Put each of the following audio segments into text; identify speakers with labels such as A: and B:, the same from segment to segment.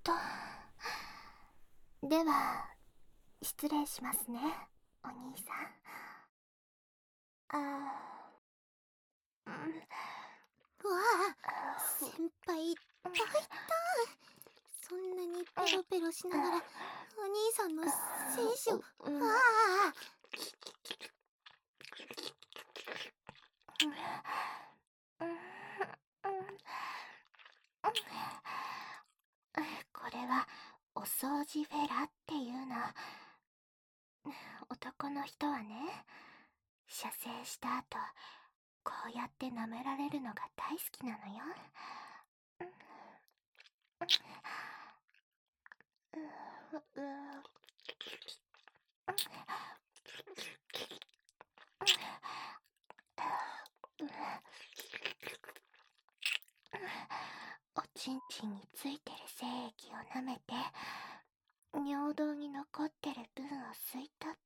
A: と。では、失礼しますね、お兄さん。うん。
B: うわあ、先輩、大胆。そんなにペロペロしながら、お兄さんの精子を、わあ。
A: これはお掃除フェラっていうの。男の人はね、射精した後、こうやって舐められるのが大好きなのよ。おちんちんについてる精液を舐めて、尿道に残ってる分を吸い取って、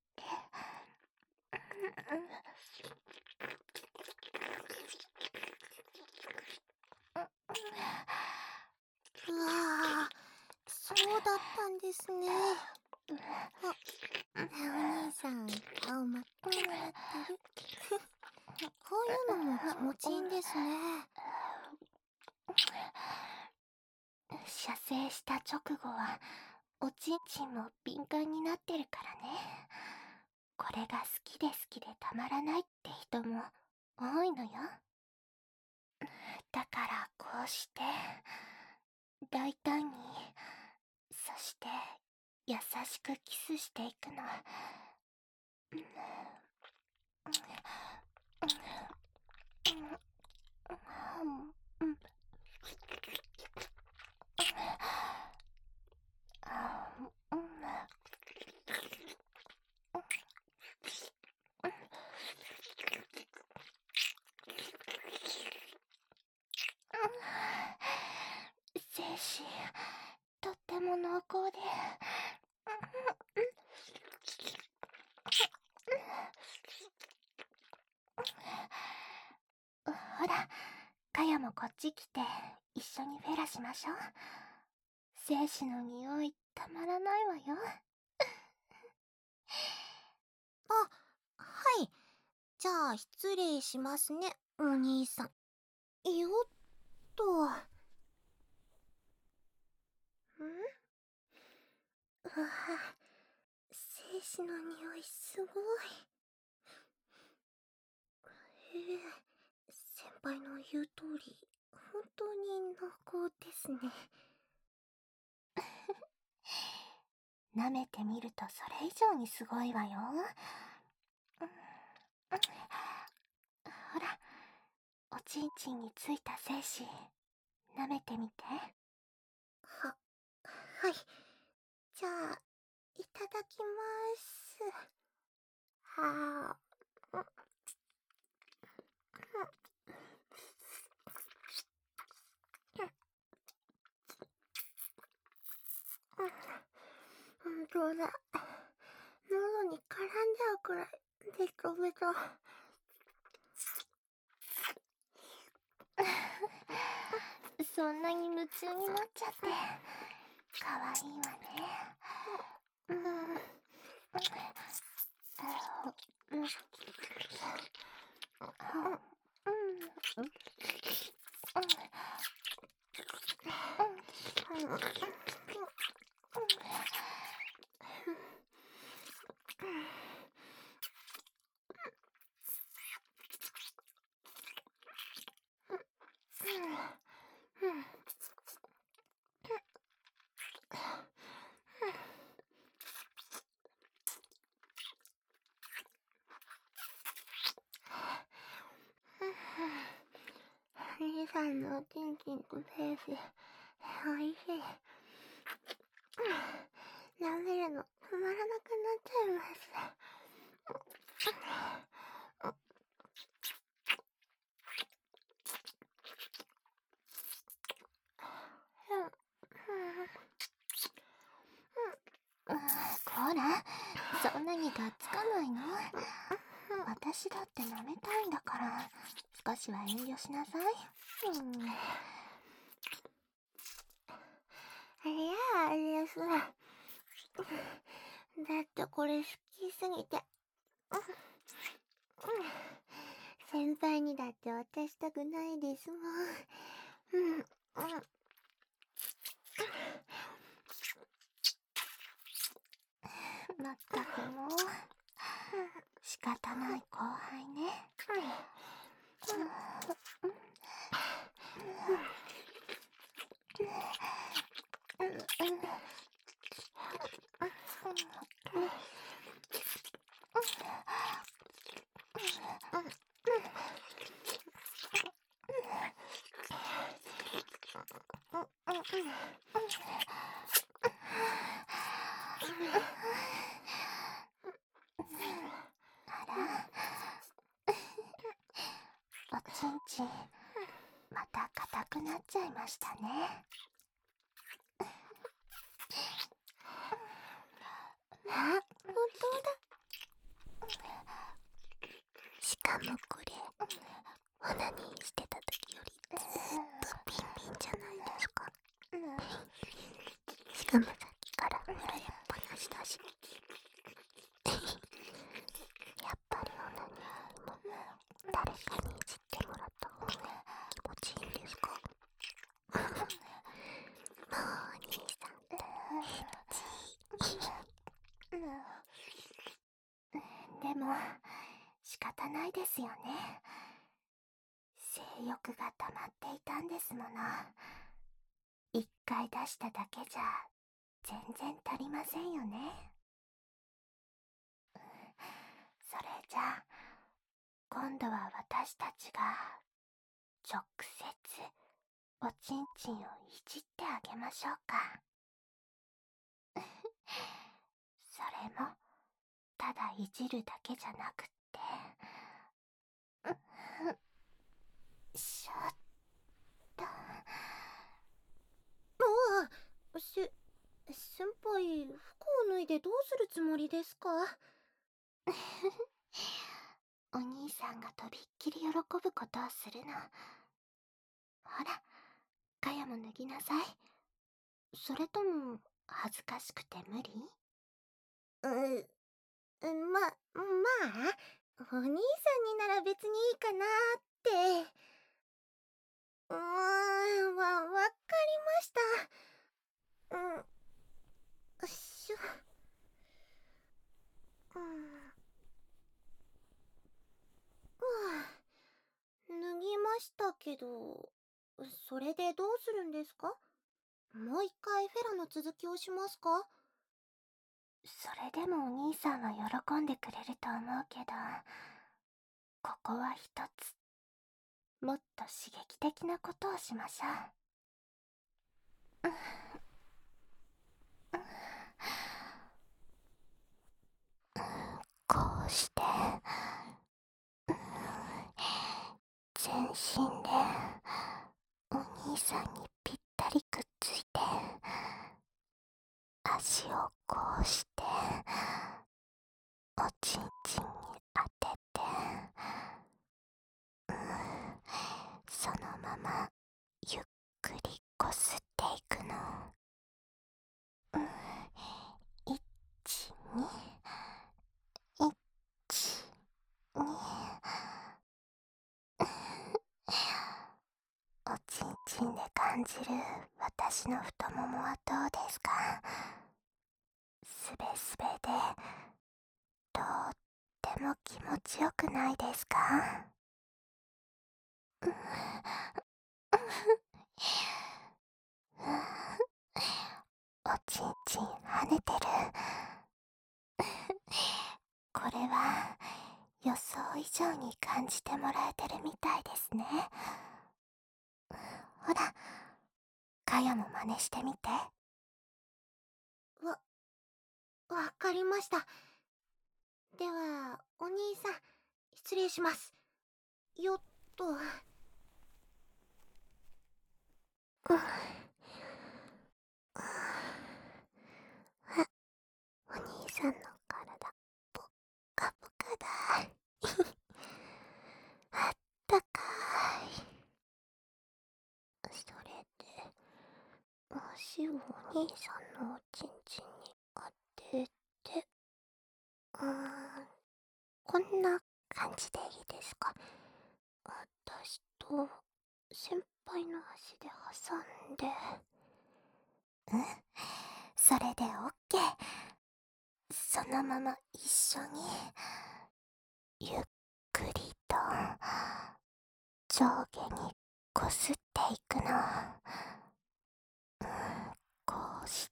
B: うわあ、そうだったんですね。お兄さん、顔真っ赤になってる。こういうのも気持ちいいんですね。
A: 射精した直後は、おちんちんも敏感になってるからね。これが好きで好きでたまらないって人も多いのよ。だからこうして、大胆に、そして優しくキスしていくの。精子、とっても濃厚で。ほら、かやもこっち来て一緒にフェラしましょう。精子の匂いたまらないわよ。
B: あ、はい。じゃあ、失礼しますね、お兄さん。よっと。うわあ、精子の匂いすごい。先輩の言う通り、本当に濃厚ですね。
A: 舐めてみるとそれ以上にすごいわよ。ほら、おちんちんについた精子、舐めてみて。
B: はい。じゃあ、いただきます。はあ。本当だ。喉に絡んじゃうくらい、ベトベト。
A: そんなに夢中になっちゃって、かわいいわね。
B: 兄さんのチンチンと精子、おいしい。舐めるの止まらなくなっちゃいます。
A: こら、そんなにがっつかないの？私だって舐めたいんだから、少しは遠慮しなさい。
B: いやだってこれ好きすぎて。先輩にだって渡したくないですもん。
A: まったくもう、仕方ない後輩ね。あら、おちんちん、また硬くなっちゃいましたね。
B: あ、本当だ。しかもこれ、オナニーしてた時よりずっとビンビンじゃないですか。しかもさっきから震えっぱなしだし。やっぱりオナニーも誰かにいじってもらった方が気持ちいいんですか？もうお兄さんって
A: でも、仕方ないですよね。性欲が溜まっていたんですもの。一回出しただけじゃ、全然足りませんよね。それじゃあ、今度は私たちが、直接、おちんちんをいじってあげましょうか。それも、ただいじるだけじゃなくって、しょっと。
B: 先輩、服を脱いでどうするつもりですか？
A: お兄さんがとびっきり喜ぶことをするの。ほら、かやも脱ぎなさい。それとも、恥ずかしくて無理？
B: お兄さんになら別にいいかなーって。わかりました。よっしょ。脱ぎましたけど、それでどうするんですか？もう一回フェラの続きをしますか？
A: それでもお兄さんは喜んでくれると思うけど、ここは一つ、もっと刺激的なことをしましょう。こうして、全身でお兄さんにぴったりくっついて、足をこうしておちんちんに当てて、そのままゆっくりこすっていくの。1、2、1、2。おちんちんで感じる私の太ももはどうですか？すべすべで、とっても気持ちよくないですか？おちんちん跳ねてる。これは予想以上に感じてもらえてるみたいですね。ほら、かやも真似してみて。
B: わかりました。では、お兄さん、失礼します。よっと。お兄さんの体、ぽっかぽかだ。あったかい。それで、も
A: 足をお兄さんのおちんちんに当てて、こんな感じでいいですか？私と先輩の足で挟んで。それでオッケー。そのまま一緒にゆっくりと上下にこすっていくの。こうして、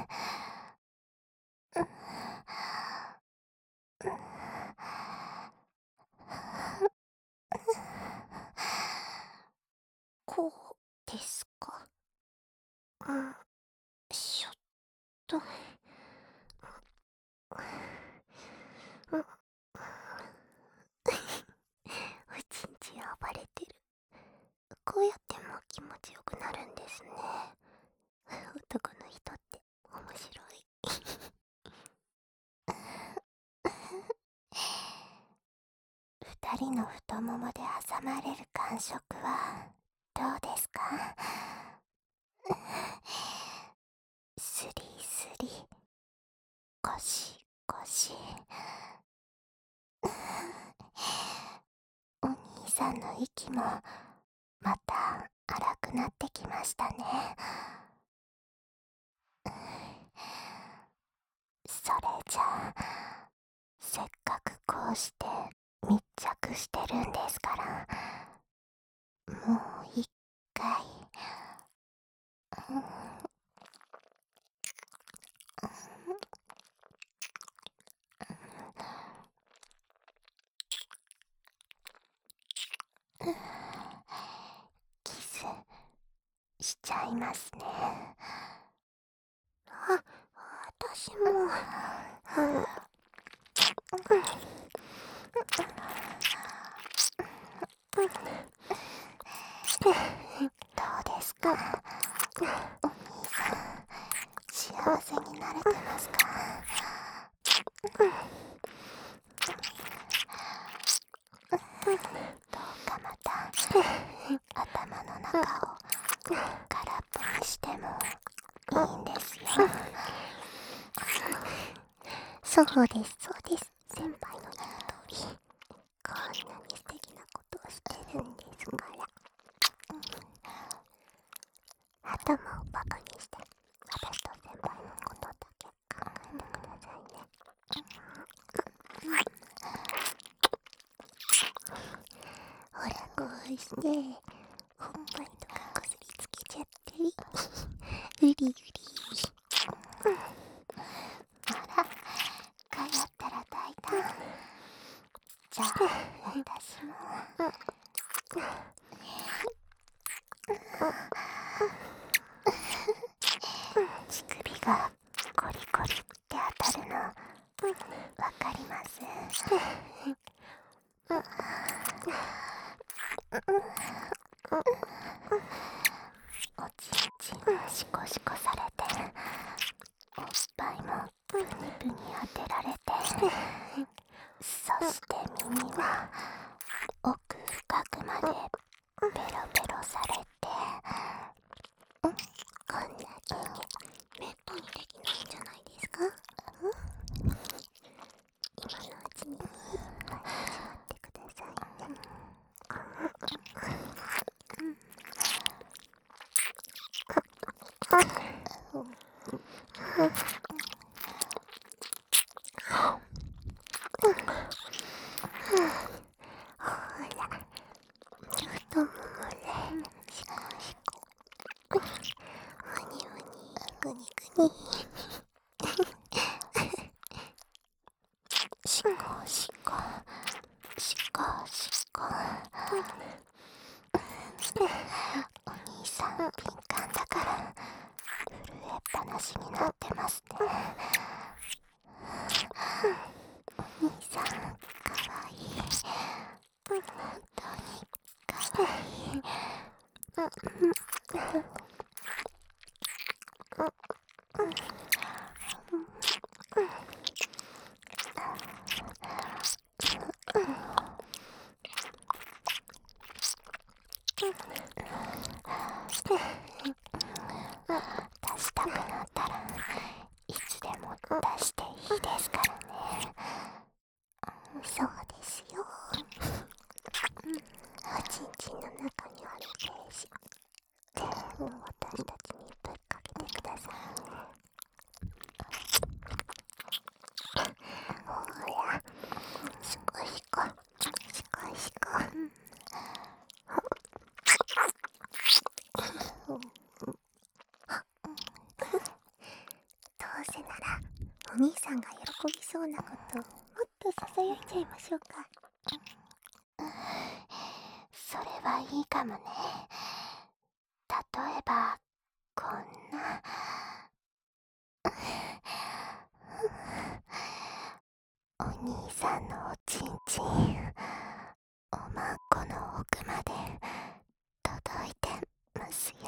A: こうですか？ちょっと。おちんちん暴れてる。こうやっても気持ちよくなるんですね。男の人って面白い。二人の太ももで挟まれる感触はどうですか？スリスリ、ゴシゴシ。お兄さんの息もまた荒くなってきましたね。それじゃあ、せっかくこうして密着してるんですから、もう一回。キスしちゃいますね。私も。どうですか？お兄さん、幸せになれてますか？どうかまた頭の中を空っぽにしてもいいんですよ。そうです、そうです。先輩の言う通り、こんなに素敵なことをしてるんですから。頭をバカにして私と先輩のことだけ考えてくださいね。ほら、こうして本番とかこすりつけちゃってうりうり。あら、かやったら大胆。じゃあ私も。乳首がコリコリって当たるのわかります？おちんちんをシコシコされて、おっぱいもプニプニ当てられて、そして耳は奥深くまでペロペロされて、こんなにめったにできないんじゃないですか？今のうちにいっぱい始まってくださいね。ほら、太ももね、シコシコ。ウニウニ、グニグニ。シコシコ、シコシコ。お兄さん敏感だから震えっぱなしになってますね。お兄さん、かわいい。本当にかわいい。
B: 私たちにぶっかけてくださいね。ほら、しこしこ、しこしこ。どうせならお兄さんが喜びそうなことをもっとささやいちゃいましょうか。
A: それはいいかもね。例えばこんなお兄さんのおちんちん、おまんこの奥まで届いてますよ。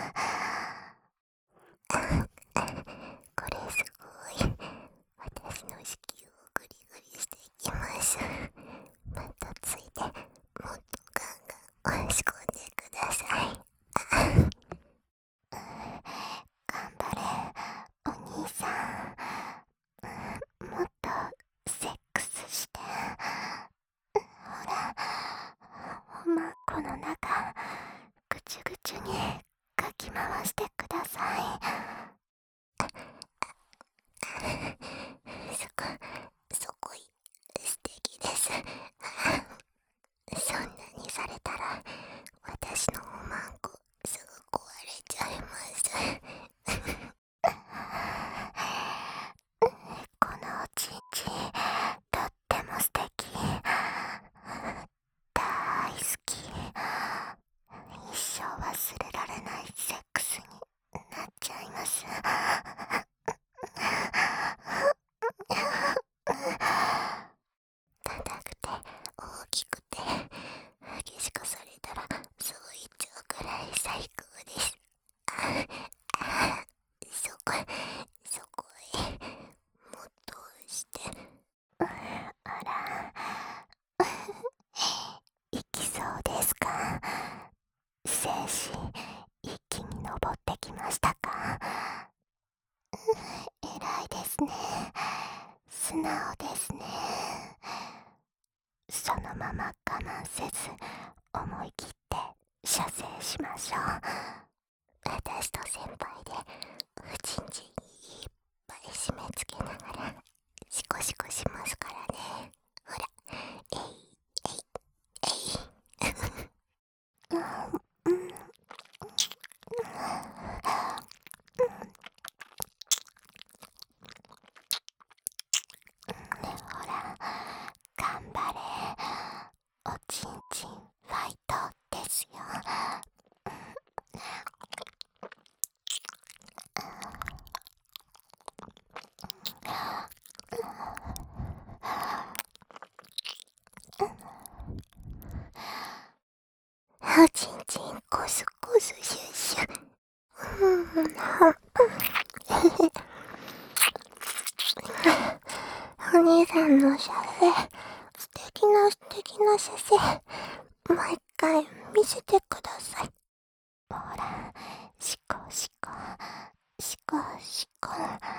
B: これすごい。私の子宮をグリグリしていきます。またついでもっとガンガン押し込んでください。
A: 頑張れお兄さん。もっとセックスして。ほら、おまんこの中ぐちゅぐちゅにかき回してください。
B: そこ素敵です。そんなにされたら私のおまんこすぐ壊れちゃいます。
A: このおちんちんとっても素敵。大好き。一生忘れられないセックスになっちゃいます。
B: 硬くて大きくて激しくされたらすぐ行っちゃうくらい最高です。そこへもっと押して。
A: あら、行きそうですか？精子一気に上ってきましたか？偉いですね。素直ですね。そのまま我慢せず思い切って射精しましょう。
B: 私と先輩でおちんちんいっぱい締め付けながらシコシコしますからね。ほら、えいえいえい。
A: ほら、頑張れ。おちんちんファイトですよ。
B: おちんちんコスコスシュッシュ。お兄さんの射精、素敵な射精、もう一回見せてください。
A: ほら、シコシコ、シコシコ。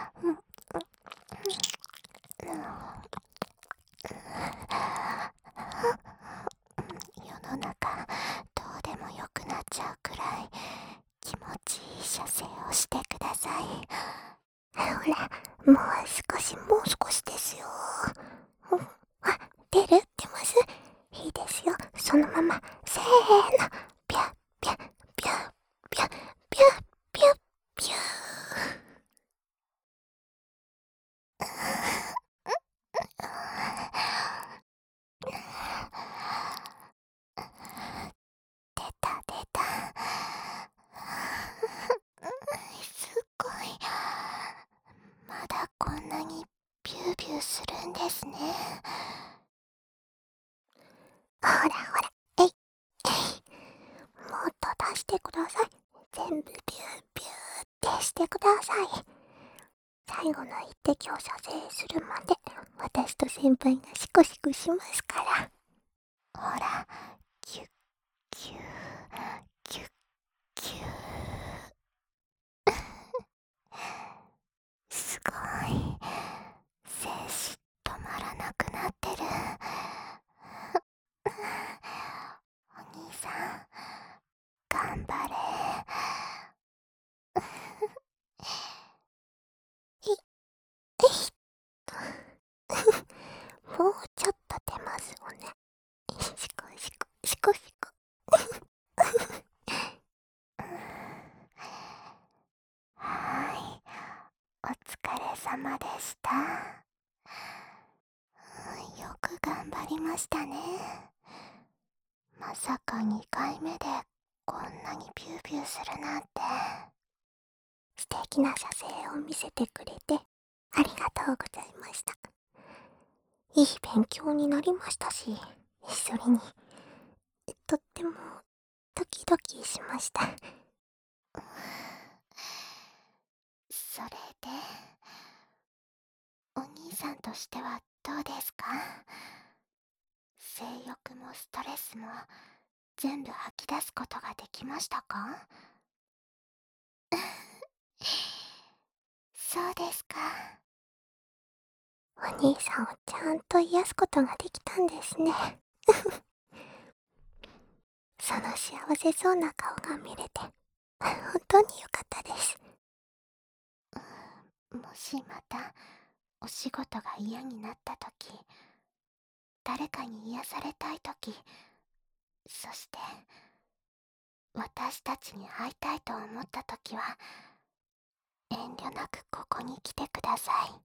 A: 世の中どうでもよくなっちゃうくらい気持ちいい射精をしてください。
B: ほら、もう少しですよ。あ、出ます。いいですよ。そのまま、せーの。ぴゃっぴゃっぴゃっぴゃっぴゃっぴゃっぴゃ
A: 出た出た。すごい。まだこんなにビュービューするんですね。
B: ほら、えい、もっと出してください。全部ビュービューってしてください。最後の一滴を射精するまで、私と先輩がシコシコしますから。
A: ほら、キュッキュー、キュッキュー。すごい。精子止まらなくなってる。お兄さん、頑張れ。 様でした。よく頑張りましたね。まさか2回目でこんなにピューピューするなんて。
B: 素敵な写生を見せてくれてありがとうございました。いい勉強になりましたし、それにとってもドキドキしました。
A: それで、お兄さんとしてはどうですか？性欲もストレスも全部吐き出すことができましたか？そうですか。
B: お兄さんをちゃんと癒すことができたんですね。その幸せそうな顔が見れて本当に良かったです。
A: もしまたお仕事が嫌になった時、誰かに癒されたい時、そして私たちに会いたいと思った時は、遠慮なくここに来てください。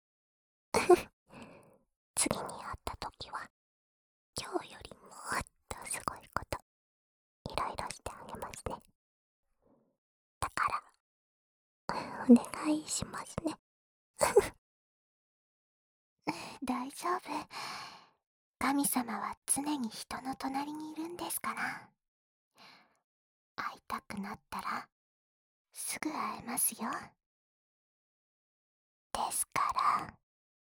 B: 次に会った時は今日よりもっとすごいこといろいろしてあげますね。だからお願いしますね。
A: 大丈夫。神様は常に人の隣にいるんですから。会いたくなったらすぐ会えますよ。ですから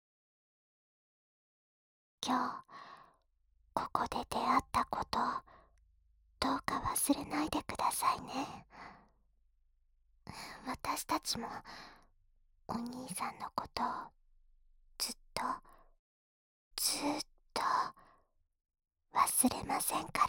A: 今日ここで出会ったこと、どうか忘れないでくださいね。私たちもお兄さんのことをずっとずっと忘れませんか